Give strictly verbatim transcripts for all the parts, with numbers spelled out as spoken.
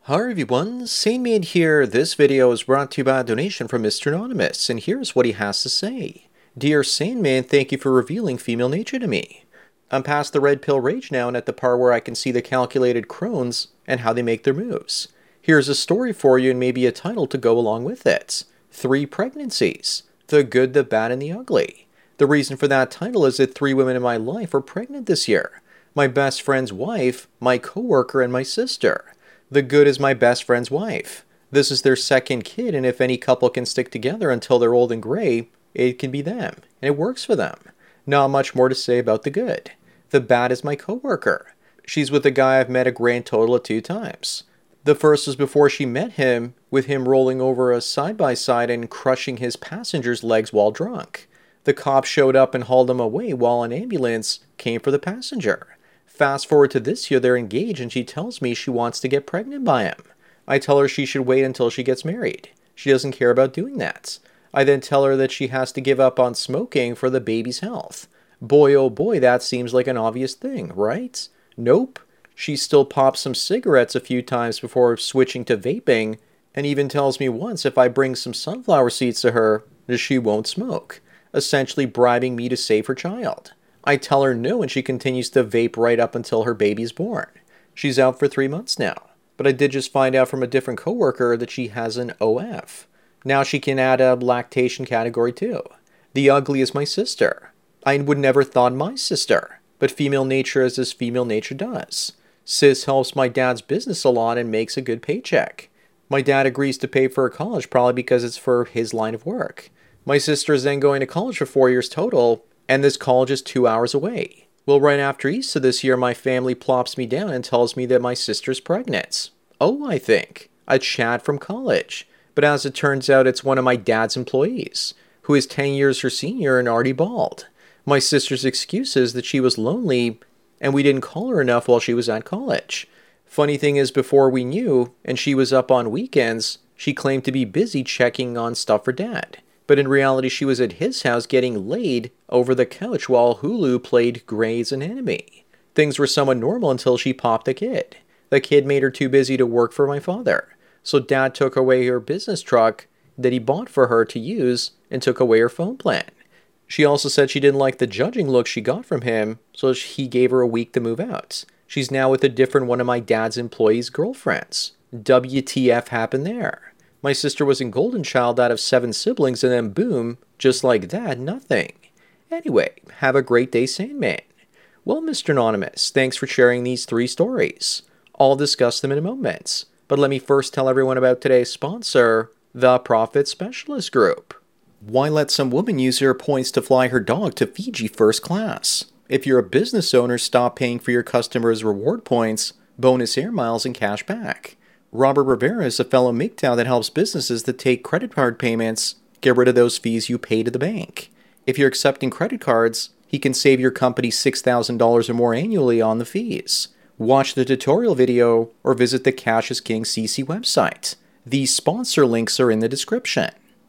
Hi everyone, Sandman here. This video is brought to you by a donation from Mister Anonymous, and here's what he has to say. Dear Sandman, thank you for revealing female nature to me. I'm past the red pill rage now and at the part where I can see the calculated crones and how they make their moves. Here's a story for you and maybe a title to go along with it. Three pregnancies. The good, the bad, and the ugly. The reason for that title is that three women in my life are pregnant this year. My best friend's wife, my coworker, and my sister. The good is my best friend's wife. This is their second kid, and if any couple can stick together until they're old and gray, it can be them, and it works for them. Not much more to say about the good. The bad is my coworker. She's with a guy I've met a grand total of two times. The first was before she met him, with him rolling over a side-by-side and crushing his passenger's legs while drunk. The cops showed up and hauled him away while an ambulance came for the passenger. Fast forward to this year, they're engaged and she tells me she wants to get pregnant by him. I tell her she should wait until she gets married. She doesn't care about doing that. I then tell her that she has to give up on smoking for the baby's health. Boy oh boy, that seems like an obvious thing, right? Nope. She still pops some cigarettes a few times before switching to vaping, and even tells me once if I bring some sunflower seeds to her, that she won't smoke, essentially bribing me to save her child. I tell her no and she continues to vape right up until her baby's born. She's out for three months now, but I did just find out from a different coworker that she has an O F. Now she can add a lactation category too. The ugly is my sister. I would never thought my sister, but female nature is as female nature does. Sis helps my dad's business a lot and makes a good paycheck. My dad agrees to pay for her college probably because it's for his line of work. My sister is then going to college for four years total, and this college is two hours away. Well, right after Easter this year, my family plops me down and tells me that my sister's pregnant. Oh, I think. A Chad from college. But as it turns out, it's one of my dad's employees, who is ten years her senior and already bald. My sister's excuse is that she was lonely, and we didn't call her enough while she was at college. Funny thing is, before we knew, and she was up on weekends, she claimed to be busy checking on stuff for dad. But in reality, she was at his house getting laid over the couch while Hulu played Grey's Anatomy. Things were somewhat normal until she popped a kid. The kid made her too busy to work for my father. So dad took away her business truck that he bought for her to use and took away her phone plan. She also said she didn't like the judging look she got from him, so he gave her a week to move out. She's now with a different one of my dad's employees' girlfriends. W T F happened there? My sister was a golden child out of seven siblings, and then boom, just like that, nothing. Anyway, have a great day, Sandman. Well, Mister Anonymous, thanks for sharing these three stories. I'll discuss them in a moment, but let me first tell everyone about today's sponsor, the Profit Specialist Group. Why let some woman use her points to fly her dog to Fiji first class? If you're a business owner, stop paying for your customers' reward points, bonus air miles, and cash back. Robert Rivera is a fellow M G T O W that helps businesses that take credit card payments get rid of those fees you pay to the bank. If you're accepting credit cards, he can save your company six thousand dollars or more annually on the fees. Watch the tutorial video or visit the Cash is King C C website. These sponsor links are in the description.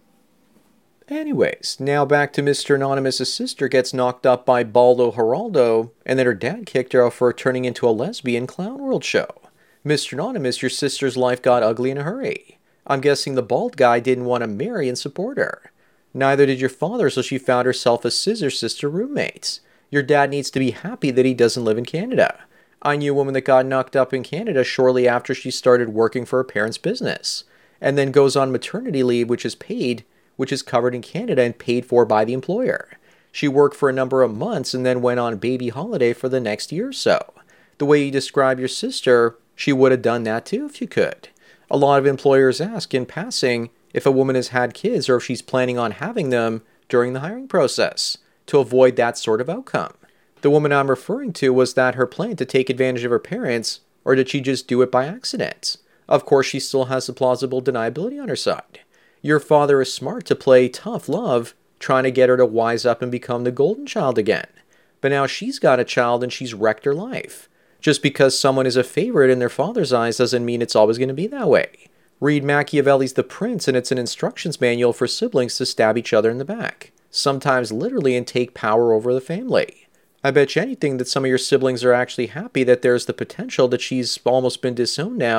Anyways, now back to Mister Anonymous' sister gets knocked up by Baldo Geraldo, and then her dad kicked her out for turning into a lesbian Clown World show. Mister Anonymous, your sister's life got ugly in a hurry. I'm guessing the bald guy didn't want to marry and support her. Neither did your father, so she found herself a scissor sister roommate. Your dad needs to be happy that he doesn't live in Canada. I knew a woman that got knocked up in Canada shortly after she started working for her parents' business, and then goes on maternity leave, which is paid, which is covered in Canada and paid for by the employer. She worked for a number of months and then went on baby holiday for the next year or so. The way you describe your sister, she would have done that too if you could. A lot of employers ask in passing if a woman has had kids or if she's planning on having them during the hiring process to avoid that sort of outcome. The woman I'm referring to, was that her plan to take advantage of her parents, or did she just do it by accident? Of course, she still has the plausible deniability on her side. Your father is smart to play tough love, trying to get her to wise up and become the golden child again. But now she's got a child and she's wrecked her life. Just because someone is a favorite in their father's eyes doesn't mean it's always going to be that way. Read Machiavelli's The Prince, and it's an instructions manual for siblings to stab each other in the back, sometimes literally, and take power over the family. I bet you anything that some of your siblings are actually happy that there's the potential that she's almost been disowned now,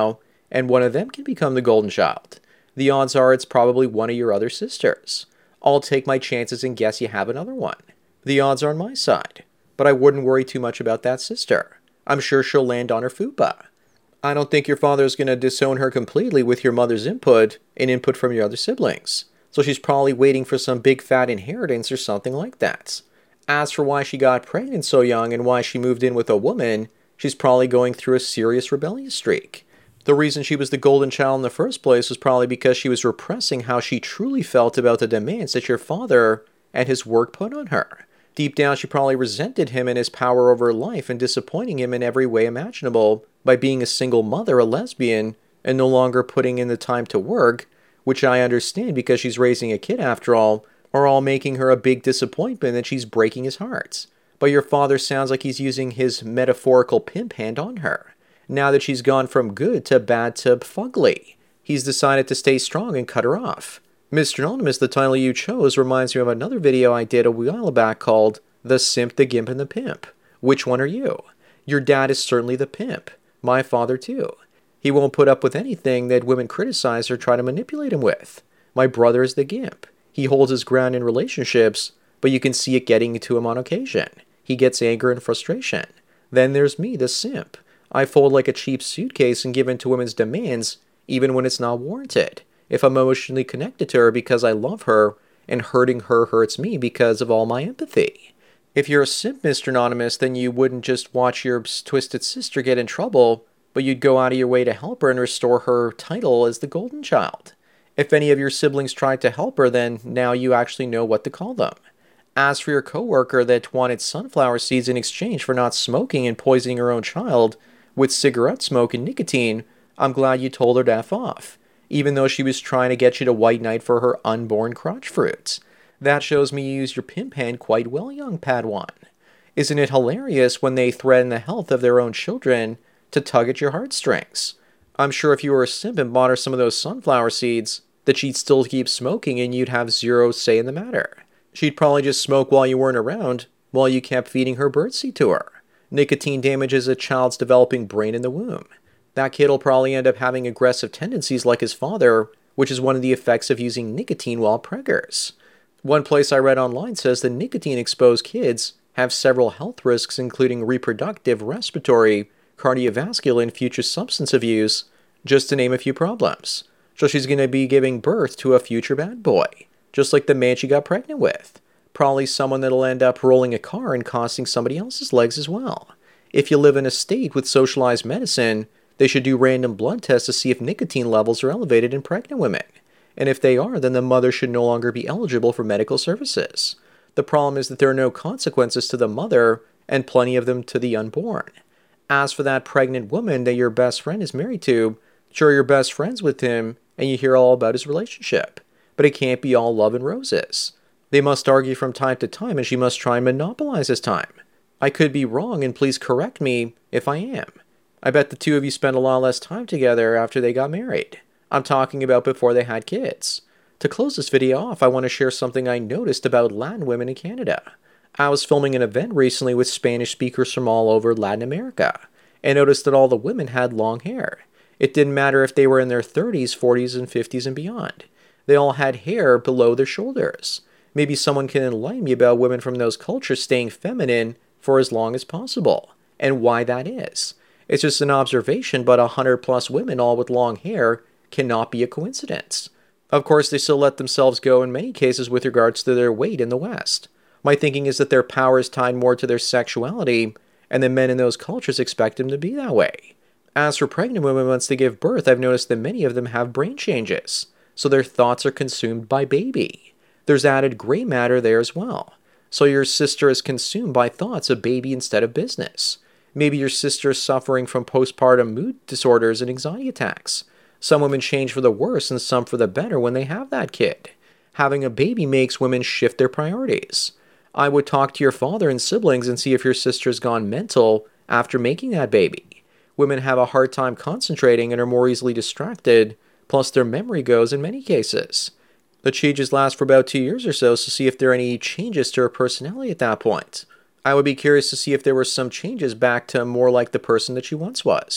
and one of them can become the golden child. The odds are it's probably one of your other sisters. I'll take my chances and guess you have another one. The odds are on my side, but I wouldn't worry too much about that sister. I'm sure she'll land on her fupa. I don't think your father's going to disown her completely with your mother's input and input from your other siblings. So she's probably waiting for some big fat inheritance or something like that. As for why she got pregnant so young and why she moved in with a woman, she's probably going through a serious rebellious streak. The reason she was the golden child in the first place was probably because she was repressing how she truly felt about the demands that your father and his work put on her. Deep down, she probably resented him and his power over her life and disappointing him in every way imaginable by being a single mother, a lesbian, and no longer putting in the time to work, which I understand because she's raising a kid after all, are all making her a big disappointment that she's breaking his heart. But your father sounds like he's using his metaphorical pimp hand on her. Now that she's gone from good to bad to fugly, he's decided to stay strong and cut her off. Mister Anonymous, the title you chose, reminds me of another video I did a while back called The Simp, the Gimp, and the Pimp. Which one are you? Your dad is certainly the pimp. My father too. He won't put up with anything that women criticize or try to manipulate him with. My brother is the gimp. He holds his ground in relationships, but you can see it getting to him on occasion. He gets anger and frustration. Then there's me, the simp. I fold like a cheap suitcase and give in to women's demands, even when it's not warranted. If I'm emotionally connected to her because I love her, and hurting her hurts me because of all my empathy. If you're a simp, Mister Anonymous, then you wouldn't just watch your twisted sister get in trouble, but you'd go out of your way to help her and restore her title as the golden child. If any of your siblings tried to help her, then now you actually know what to call them. As for your coworker that wanted sunflower seeds in exchange for not smoking and poisoning her own child with cigarette smoke and nicotine, I'm glad you told her to F off, even though she was trying to get you to white knight for her unborn crotch fruits. That shows me you use your pimp hand quite well, young Padawan. Isn't it hilarious when they threaten the health of their own children to tug at your heartstrings? I'm sure if you were a simp and bought her some of those sunflower seeds, that she'd still keep smoking and you'd have zero say in the matter. She'd probably just smoke while you weren't around, while you kept feeding her birdseed to her. Nicotine damages a child's developing brain in the womb. That kid'll probably end up having aggressive tendencies like his father, which is one of the effects of using nicotine while preggers. One place I read online says that nicotine-exposed kids have several health risks including reproductive, respiratory, cardiovascular, and future substance abuse, just to name a few problems. So she's going to be giving birth to a future bad boy, just like the man she got pregnant with. Probably someone that'll end up rolling a car and costing somebody else's legs as well. If you live in a state with socialized medicine, they should do random blood tests to see if nicotine levels are elevated in pregnant women. And if they are, then the mother should no longer be eligible for medical services. The problem is that there are no consequences to the mother and plenty of them to the unborn. As for that pregnant woman that your best friend is married to, sure, you're best friends with him and you hear all about his relationship. But it can't be all love and roses. They must argue from time to time and she must try and monopolize his time. I could be wrong and please correct me if I am. I bet the two of you spent a lot less time together after they got married. I'm talking about before they had kids. To close this video off, I want to share something I noticed about Latin women in Canada. I was filming an event recently with Spanish speakers from all over Latin America, and noticed that all the women had long hair. It didn't matter if they were in their thirties, forties, and fifties and beyond. They all had hair below their shoulders. Maybe someone can enlighten me about women from those cultures staying feminine for as long as possible, and why that is. It's just an observation, but a hundred plus women all with long hair cannot be a coincidence. Of course, they still let themselves go in many cases with regards to their weight in the West. My thinking is that their power is tied more to their sexuality, and the men in those cultures expect them to be that way. As for pregnant women once they give birth, I've noticed that many of them have brain changes, so their thoughts are consumed by baby. There's added gray matter there as well. So your sister is consumed by thoughts of baby instead of business. Maybe your sister is suffering from postpartum mood disorders and anxiety attacks. Some women change for the worse and some for the better when they have that kid. Having a baby makes women shift their priorities. I would talk to your father and siblings and see if your sister's gone mental after making that baby. Women have a hard time concentrating and are more easily distracted, plus their memory goes in many cases. The changes last for about two years or so, so see if there are any changes to her personality at that point. I would be curious to see if there were some changes back to more like the person that she once was.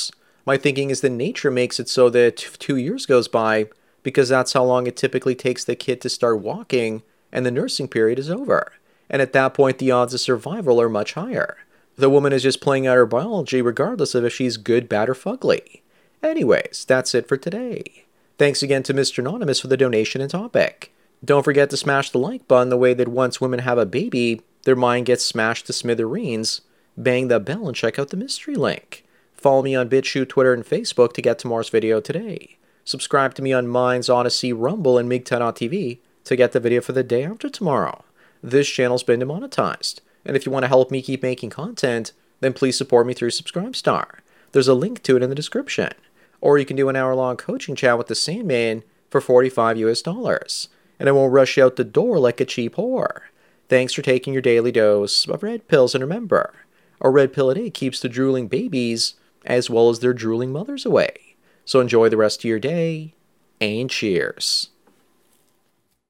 My thinking is that nature makes it so that two years goes by because that's how long it typically takes the kid to start walking and the nursing period is over. And at that point, the odds of survival are much higher. The woman is just playing out her biology regardless of if she's good, bad, or fugly. Anyways, that's it for today. Thanks again to Mister Anonymous for the donation and topic. Don't forget to smash the like button the way that once women have a baby, their mind gets smashed to smithereens. Bang the bell and check out the mystery link. Follow me on BitChute, Twitter, and Facebook to get tomorrow's video today. Subscribe to me on Minds, Odyssey, Rumble, and Migten dot T V to get the video for the day after tomorrow. This channel's been demonetized, and if you want to help me keep making content, then please support me through Subscribestar. There's a link to it in the description. Or you can do an hour-long coaching chat with the Sandman for forty-five U S dollars, and I won't rush you out the door like a cheap whore. Thanks for taking your daily dose of red pills, and remember, a red pill a day keeps the drooling babies as well as their drooling mothers away. So enjoy the rest of your day, and cheers.